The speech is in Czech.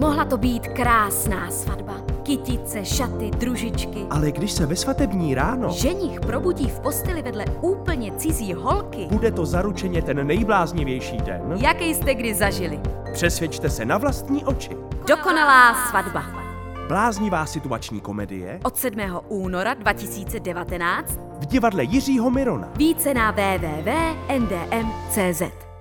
Mohla to být krásná svatba. Kytice, šaty, družičky. Ale když se ve svatební ráno ženich probudí v posteli vedle úplně cizí holky, bude to zaručeně ten nejbláznivější den, jaký jste kdy zažili. přesvědčte se na vlastní oči. Dokonalá svatba. Bláznivá situační komedie Od 7. února 2019 v divadle Jiřího Mirona. více na www.ndm.cz.